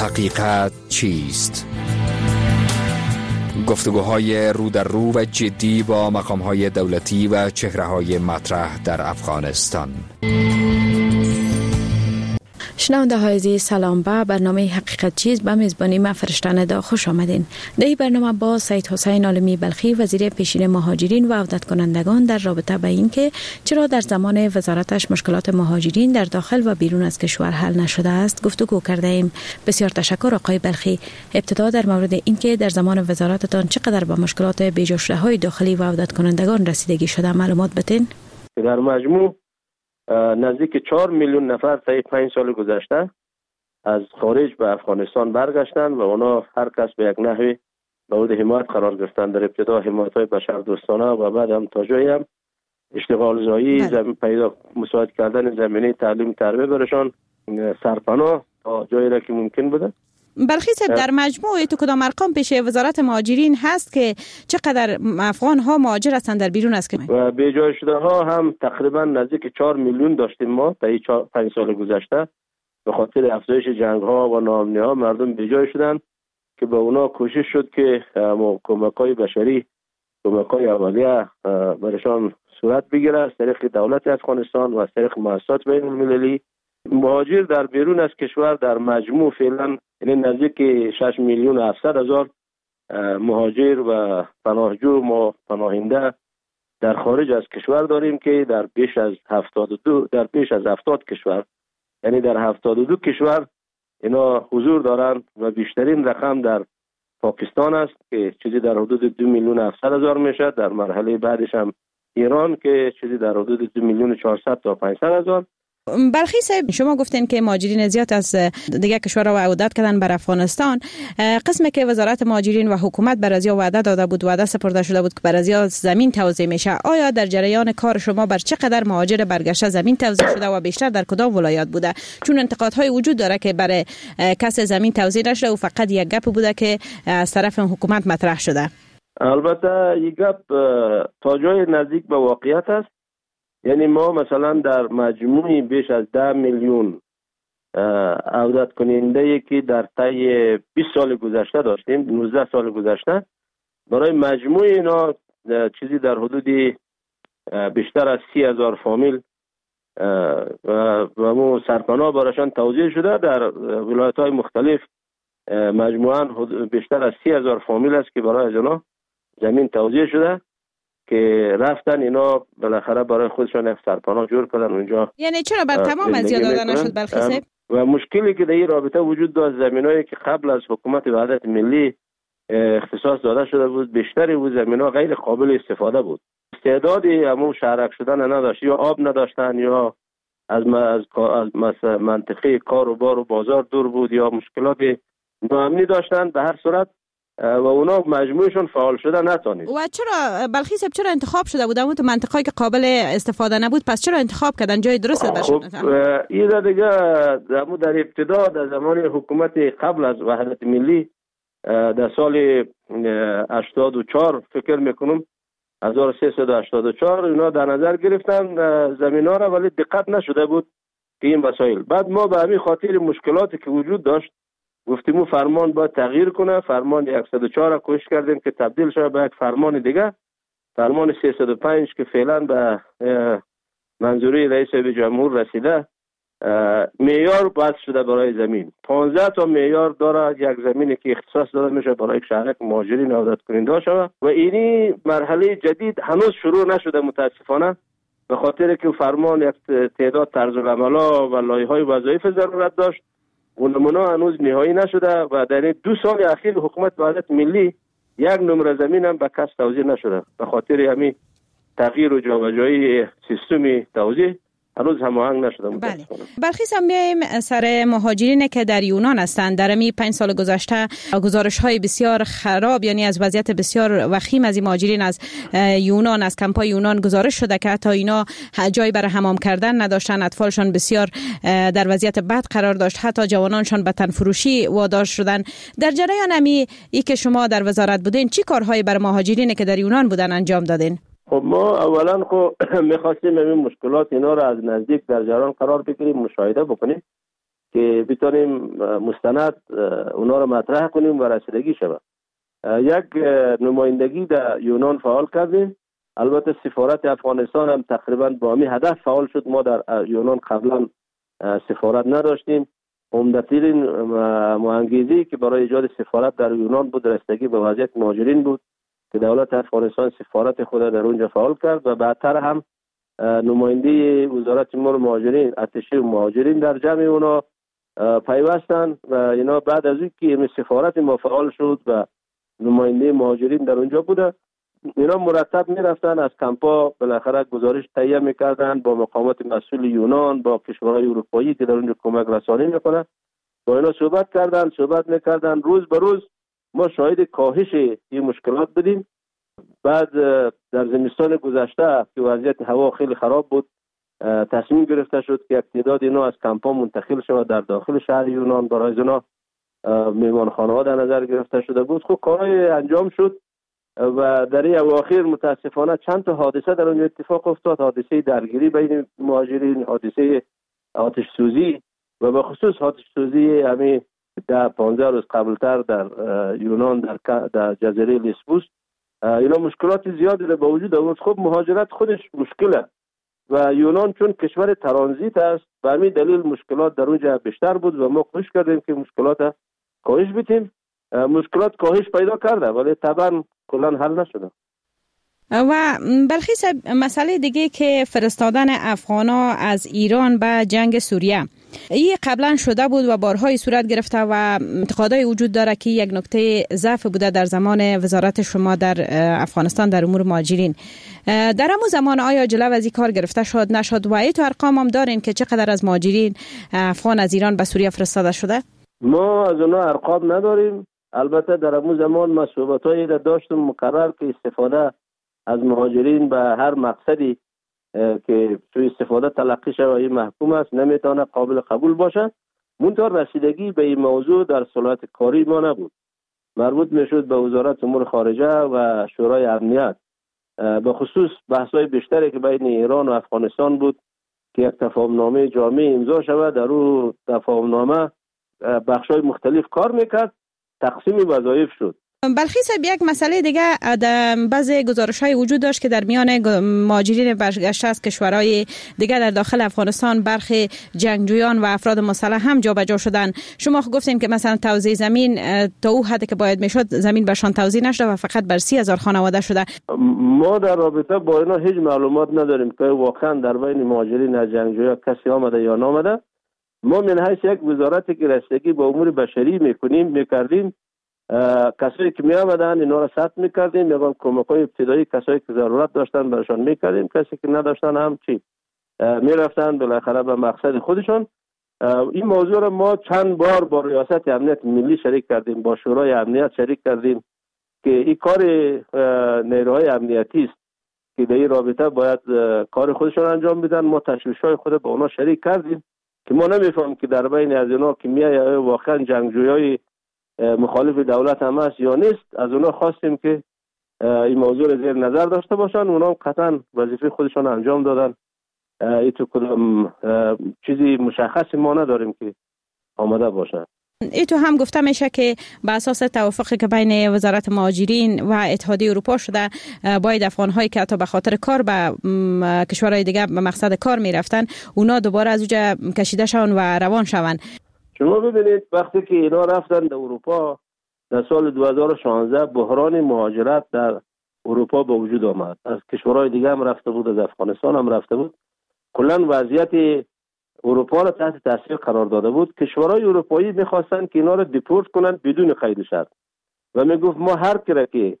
حقیقت چیست؟ گفتگوهای رو در رو و جدی با مقام‌های دولتی و چهره‌های مطرح در افغانستان. شنونده های عزیز سلام، به برنامه حقیقت چیز به میزبانی من فرشته ندا خوش آمدین. در این برنامه با سید حسین عالمی بلخی وزیر پیشین مهاجرین و عودت کنندگان در رابطه به این که چرا در زمان وزارتش مشکلات مهاجرین در داخل و بیرون از کشور حل نشده است گفتگو کرده ایم. بسیار تشکر آقای بلخی. ابتدا در مورد این که در زمان وزارتتان چقدر به مشکلات بیجا شده های داخلی و عودت کنندگان رسیدگی شده معلومات بدین. در مجموع نزدیک 4 میلیون نفر طی 5 سال گذشته از خارج به افغانستان برگشتند و اونا هر کس به یک نحوی مورد حمایت قرار گرفتند. در ابتدا حمایت‌های بشردوستانه و بعد هم تا جایی هم اشتغال زایی، پیدا مساعد کردن زمینه تعلیم تربیت برشان، سرپناه تا جایی را که ممکن بوده. بلخی صاحب، در مجموع تو کدام ارقام پیش وزارت مهاجرین هست که چقدر افغان ها مهاجر هستند در بیرون از کشور؟ و بیجای شده ها هم تقریبا نزدیک 4 میلیون داشتیم ما تا 5 سال گذشته. به خاطر افزایش جنگ ها و ناامنی ها مردم بیجای شدن که به اونا کوشش شد که کمک های بشری، کمک های اولیه برشان صورت بگیره از طریق دولت افغانستان و از طریق مؤسسات بین المللی. مهاجر در بیرون از کشور در مجموع فعلا یعنی نزدیک 6 میلیون 700 هزار مهاجر و پناهجو و پناهنده در خارج از کشور داریم که در بیش از 70 کشور، یعنی در 72 کشور اینا حضور دارند و بیشترین رقم در پاکستان است که چیزی در حدود 2 میلیون 700 هزار میشه. در مرحله بعدش هم ایران که چیزی در حدود 2 میلیون 400 تا 500 هزار. بلخی صاحب، شما گفتین که مهاجرین زیاد از دیگه کشورها عودت کردن بر افغانستان. قسمی که وزارت مهاجرین و حکومت بر ازیا وعده داده بود، وعده سپرده شده بود که بر ازیا زمین توزیع میشه. آیا در جریان کار شما بر چقدر مهاجر برگشته زمین توزیع شده و بیشتر در کدام ولایات بوده؟ چون انتقادهای وجود داره که برای کس زمین توزیع نشده و فقط یک گپ بوده که از طرف حکومت مطرح شده. البته یک گپ تا جای نزدیک به واقعیت است. یعنی ما مثلا در مجموعی بیش از 10 میلیون عودت کننده که در طی 20 سال گذشته داشتیم، 19 سال گذشته، برای مجموع اینا چیزی در حدود بیشتر از 30,000 فامیل و مو سرپناه براشان توزیع شده. در ولایت‌های مختلف مجموعاً بیشتر از 30,000 فامیل است که برای اینا زمین توزیع شده که رفتن اینا بالاخره برای خودشان یک سرپناه جور کردن اونجا. یعنی چرا بر تمام از یاد داده نشد بلخی صاحب؟ و مشکلی که در این رابطه وجود داشت، زمینایی که قبل از حکومت وحدت ملی اختصاص داده شده بود، بیشتری و زمینا غیر قابل استفاده بود. استعدادی همون شهرک شدن نداشت، یا آب نداشتن، یا از منطقه کار و بار و بازار دور بود، یا مشکلات ناامنی داشتن. به هر صورت و اونا مجموعشون فعال شده نتونید. و چرا بلخی صاحب چرا انتخاب شده بود اون تو منطقه‌ای که قابل استفاده نبود؟ پس چرا انتخاب کردن جای درست باشه؟ این دیگه در ابتدا در زمان حکومت قبل از وحدت ملی در سال 84 فکر میکنم 1384 اینا در نظر گرفتن زمینا را، ولی دقت نشده بود که این مسائل. بعد ما به همین خاطر مشکلاتی که وجود داشت گفتیم فرمان باید تغییر کنه. فرمان 104 را کوشش کردیم که تبدیل شده به یک فرمان دیگه، فرمان 305 که فعلا به منظوری رئیس جمهور رسیده. معیار بحث شده برای زمین 15 تا معیار داره یک زمینی که اختصاص داده میشه برای شهرک مهاجرین عودت کننده شود و اینی مرحله جدید هنوز شروع نشده متاسفانه، به خاطر که فرمان یک تعداد طرز العملا و لایحه‌های وظایف ضرورت داشت. اونمونا هنوز نهایی نشده و در این 2 سال اخیر حکومت وحدت ملی یک نمره زمین هم به کس توزیع نشده. به خاطر همین تغییر و جابجایی سیستم توزیع هنوز هماهنگ نشده. بله. بلخی صاحب، میایم سر مهاجرین که در یونان هستند. در می 5 سال گذشته گزارش‌های بسیار خراب، یعنی از وضعیت بسیار وخیم از این مهاجرین از یونان، از کمپ‌های یونان گزارش شده که حتی اینا جایی برای حمام کردن نداشتن، اطفالشان بسیار در وضعیت بد قرار داشت، حتی جوانانشان به تنفروشی وادار شدن. در جریان ای که شما در وزارت بودین، چی کارهایی برای مهاجرین که در یونان بودن انجام دادین؟ خب ما اولا میخواستیم این مشکلات اینا را از نزدیک در جریان قرار بگیریم، مشاهده بکنیم که بتونیم مستند اونا رو مطرح کنیم و رسیدگی شود. یک نمایندگی در یونان فعال کردیم. البته سفارت افغانستان هم تقریبا با همین هدف فعال شد. ما در یونان قبلا سفارت نداشتیم. عمده‌ترین مهانگیزی که برای ایجاد سفارت در یونان بود رسیدگی به وضعیت مهاجرین بود که دولت افغانستان سفارت خود در اونجا فعال کرد و بعدتر هم نماینده وزارت امور مهاجرین اتشه مهاجرین در جمع اونا پیوستن و اینا بعد از اینکه سفارت ما فعال شد و نماینده مهاجرین در اونجا بوده، اینا مرتب میرفتن از کمپا بالاخره گزارش تهیه میکردن با مقامات مسئول یونان، با کشورهای اروپایی که در اونجا کمک رسانی میکنه، با اینا صحبت میکردن. روز به روز ما شاهد کاهش این مشکلات بودیم. بعد در زمستان گذشته که وضعیت هوا خیلی خراب بود، تصمیم گرفته شد که یک تعداد اینا از کمپا منتقل شود در داخل شهر یونان. برای اینا میهمانخانه ها در نظر گرفته شده بود. خب کارهای انجام شد و در این اواخر متاسفانه چند تا حادثه در اونجا اتفاق افتاد. حادثه درگیری بین مهاجرین، حادثه آتش سوزی و به خصوص آتش سوزی همین 10-15 روز قبلتر در یونان در جزیره لیسبوس. اینا مشکلات زیادی به وجود آورد. خب مهاجرت خودش مشکله و یونان چون کشور ترانزیت است به همین دلیل مشکلات در اونجا بیشتر بود و ما کوشش کردیم که مشکلات کاهش بدیم. مشکلات کاهش پیدا کرده ولی طبعا کلا حل نشده. و بلخی صاحب، مسئله دیگه که فرستادن افغانا از ایران به جنگ سوریه، این قبلا شده بود و بارهای صورت گرفته و انتقادای وجود داره که یک نکته ضعف بوده در زمان وزارت شما در افغانستان در امور مهاجرین. در همون زمان آیا جلو از این کار گرفته شد نشد و ای تو ارقام هم دارین که چقدر از مهاجرین افغان از ایران به سوریه فرستاده شده؟ ما از اونها ارقام نداریم. البته در همون زمان ما صحبتایی داشتم مقرر که استفاده از مهاجرین به هر مقصدی که سوء استفاده تلقی شود این محکوم است، نمیتونه قابل قبول باشد. منتها رسیدگی به این موضوع در صلاحیت کاری ما نبود. مربوط میشد به وزارت امور خارجه و شورای امنیت. به خصوص بحث‌های بیشتری که بین ایران و افغانستان بود که یک تفاهمنامه جامع امضا شود. در اون تفاهمنامه بخش‌های مختلف کار میکرد، تقسیم وظایف شد. بلخی صاحب، یک مسئله دیگه بعضی گزارش‌های وجود داشت که در میان مهاجرین برگشته از کشورهای دیگه در داخل افغانستان برخی جنگجویان و افراد مسلح هم جابجا شدن. شما گفتین که مثلا توزیع زمین تا او حدی که باید میشد زمین برشان توزیع نشده و فقط بر 30,000 خانواده شده. ما در رابطه با اینا هیچ معلومات نداریم که واقعا در بین مهاجرین از جنگجویا کسی آمده یا نامده. ما من حیث یک وزارتی که رسیدگی به امور بشری میکردیم، کسایی که می آمدن اینا را ثبت میکردیم، یکان کمک‌های ابتدایی کسایی که ضرورت داشتن برشان میکردیم، کسی که نداشتن هم میرفتن بالاخره به مقصد خودشون. این موضوع را ما چند بار با ریاست امنیت ملی شریک کردیم، با شورای امنیت شریک کردیم که این کار نیروهای امنیتی است که در این رابطه باید کار خودشون انجام بدن. ما تشویش‌های خود با اونا شریک کردیم که ما نمیفهمیم که در بین از اینا که میای واقعا جنگجویای مخالف دولت هم است یا نیست. از اونا خواستیم که این موضوع رو زیر نظر داشته باشن. اونا هم قطعا وظیفه خودشون انجام دادن. ایتو کدام چیزی مشخصی ما نداریم که آماده باشن. ایتو هم گفته میشه که به اساس توافقی که بین وزارت مهاجرین و اتحادیه اروپا شده، باید افغان‌هایی که حتی به خاطر کار به کشورهای دیگه به مقصد کار میرفتن اونا دوباره از اونجا کشیده شون و روان شون. شما ببینید وقتی که اینا رفتن در اروپا در سال 2016 بحران مهاجرت در اروپا به وجود آمد. از کشورهای دیگه هم رفته بود، از افغانستان هم رفته بود. کلا وضعیت اروپا را تحت تاثیر قرار داده بود. کشورهای اروپایی می‌خواستن که اینا را دیپورت کنن بدون قید شرط و میگفت ما هر کی که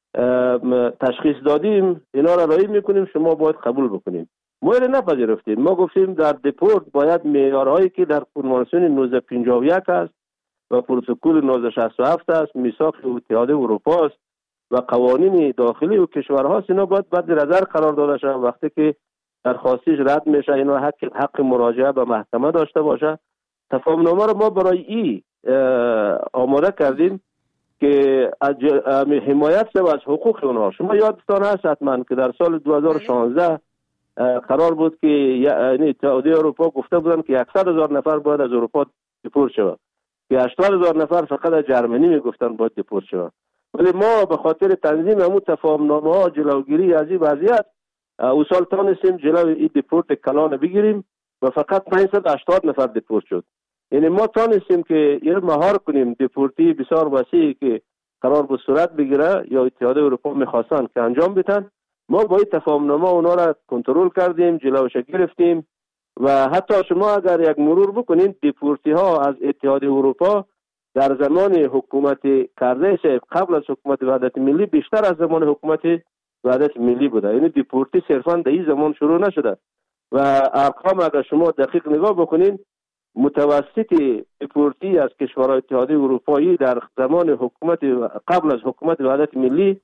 تشخیص دادیم اینا را رعایت میکنیم، شما باید قبول بکنیم. ما را نپذیرفتیم. ما گفتیم در دیپورت باید معیارهایی که در کنوانسیون 1951 است و پروتکل 1967 است، میثاق اتحادیه اروپا است و قوانین داخلی و کشورهاست، اینا باید بعد نظر قرار داده شود. وقتی که درخواستش رد میشه اینا حق مراجعه به محکمه داشته باشه. تفاهمنامه رو ما برای این آماده کردیم که حمایت شود از حقوق اونها. شما یادتان هست حتما که در سال 2016 قرار بود که یعنی اتحادیه اروپا گفته بودن که 100,000 نفر باید از اروپا دیپورت شود، که 80,000 نفر فقط از جرمنی میگفتن باید دیپورت شود. ولی ما به خاطر تنظیم همون تفاهمنامه ها، جلوگیری از این وضعیت، اوسال تانستیم جلوی این دیپورت کلان بگیریم و فقط 580 نفر دیپورت شد. یعنی ما تانستیم که این مهار کنیم دیپورتی بسیار وسیعی که قرار بود صورت بگیره یا اتحادیه اروپا میخواستن که انجام بدن. ما با این تفاهمنامه اونا را کنترل کردیم، جلوش گرفتیم و حتی شما اگر یک مرور بکنید دیپورتی ها از اتحادیه اروپا در زمان حکومت کرزی قبل از حکومت وحدت ملی بیشتر از زمان حکومت وحدت ملی بوده. یعنی دیپورتی صرفا در این زمان شروع نشده و ارقام اگر شما دقیق نگاه بکنید، متوسط دیپورتی از کشورهای اتحادیه اروپایی در زمان حکومت قبل از حکومت وحدت ملی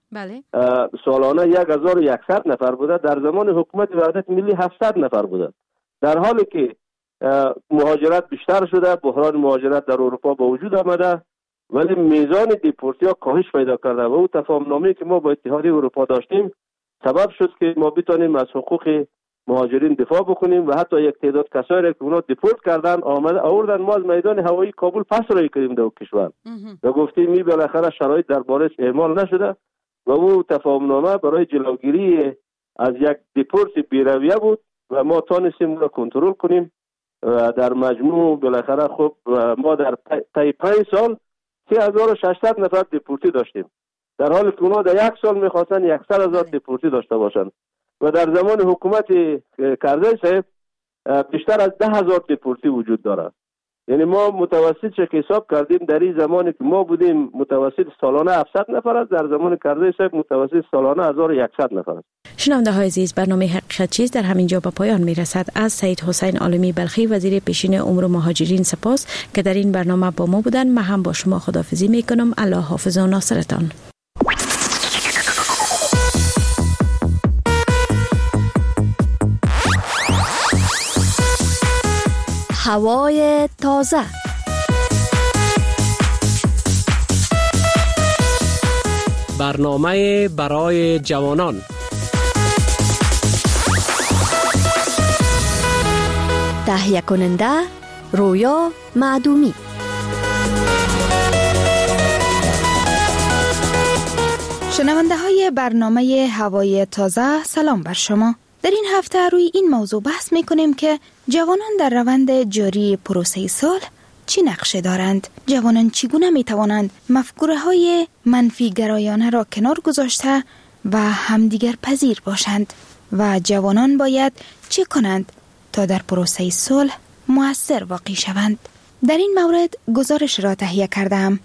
سالانه 1100 نفر بوده، در زمان حکومت وحدت ملی 700 نفر بوده. در حالی که مهاجرت بیشتر شده، بحران مهاجرت در اروپا به وجود آمده، ولی میزان دیپورتی ها کاهش پیدا کرده و او تفاهمنامه‌ای که ما با اتحادیه اروپا داشتیم سبب شد که ما بتونیم از حقوق مهاجرین دفاع بکنیم و حتی یک تعداد کسایی که اونا دیپورت کردن آوردن ما از میدان هوایی کابل پس رایی کردیم در کشور و گفتیم می بالاخره شرایط دربارش اعمال نشده و او تفاهمنامه برای جلوگیری از یک دیپورت بی‌رویه بود و ما تانستیم را کنترل کنیم و در مجموع بالاخره خب ما در طی 5 سال 3600 نفر دیپورتی داشتیم، در حالی که اونا در یک سال میخواستن 100,000 دیپورتی داشته باشن و در زمان حکومت کرزی صاحب بیشتر از 10,000 دیپورتی وجود داره. یعنی ما متوسط چه حساب کردیم در این زمانی که ما بودیم متوسط سالانه 700 نفر است، در زمان کرزی صاحب متوسط سالانه 1100 نفر است. شنونده های عزیز، برنامه حقیقت چیست در همین جا به پایان میرسد. از سید حسین عالمی بلخی وزیر پیشین امور مهاجرین سپاس که در این برنامه با ما بودن. من هم با شما خداحافظی میکنم. الله حافظ و ناصرتان. هوای تازه. برنامه برای جوانان. تهیه کننده رویا معدومی. شنونده های برنامه هوای تازه، سلام بر شما. در این هفته روی این موضوع بحث میکنیم که جوانان در روند جاری پروسه صلح چی نقشه دارند؟ جوانان چگونه میتوانند مفکوره های منفی گرایانه را کنار گذاشته و همدیگر پذیر باشند؟ و جوانان باید چه کنند تا در پروسه صلح مؤثر واقع شوند؟ در این مورد گزارش را تهیه کردم.